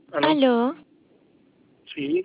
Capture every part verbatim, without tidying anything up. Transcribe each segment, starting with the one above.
¿Aló? Aló, Sí.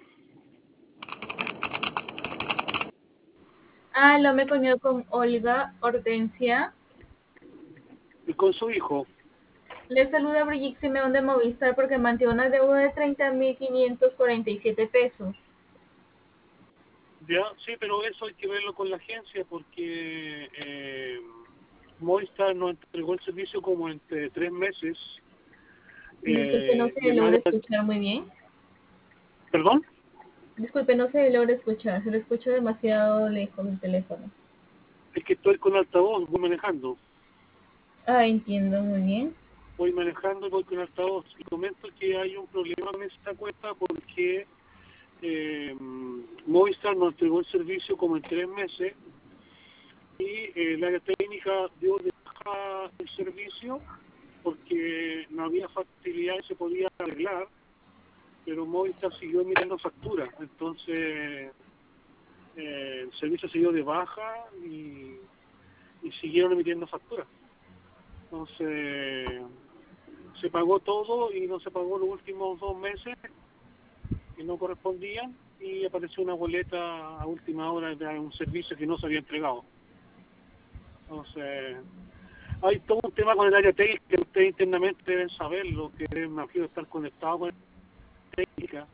Aló, me comunico con Olga Hortensia. Y con su hijo. Le saluda Brigitte Simeón de Movistar porque mantiene una deuda de treinta mil quinientos cuarenta y siete pesos. Ya, sí, pero eso hay que verlo con la agencia porque eh, Movistar nos entregó el servicio como entre tres meses. Disculpe, no Eh, y se el logra área... escuchar muy bien. ¿Perdón? Disculpe, no se logra escuchar. Se lo escucho demasiado lejos del teléfono. Es que estoy con altavoz, voy manejando. Ah, entiendo, muy bien. Voy manejando y voy con altavoz. Y comento que hay un problema en esta cuenta porque eh, Movistar nos entregó el servicio como en tres meses y eh, el área técnica dio de baja el servicio porque no había facilidad y se podía arreglar, pero Movistar siguió emitiendo facturas, entonces eh, el servicio se dio de baja y, y siguieron emitiendo facturas. Entonces se pagó todo y no se pagó los últimos dos meses que no correspondían y apareció una boleta a última hora de un servicio que no se había entregado. Entonces hay todo un tema con el área técnica que ustedes internamente deben saberlo, que me imagino estar conectado con la técnica.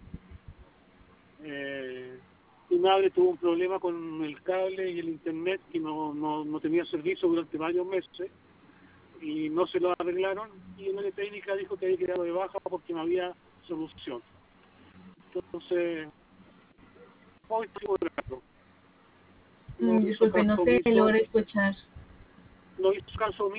Eh, mi madre tuvo un problema con el cable y el internet que no, no, no tenía servicio durante varios meses y no se lo arreglaron y el área técnica dijo que había quedado de baja porque no había solución. Entonces, hoy estoy moderado. No Mm, hizo disculpe, no caso se omiso, logra escuchar. no hizo caso omiso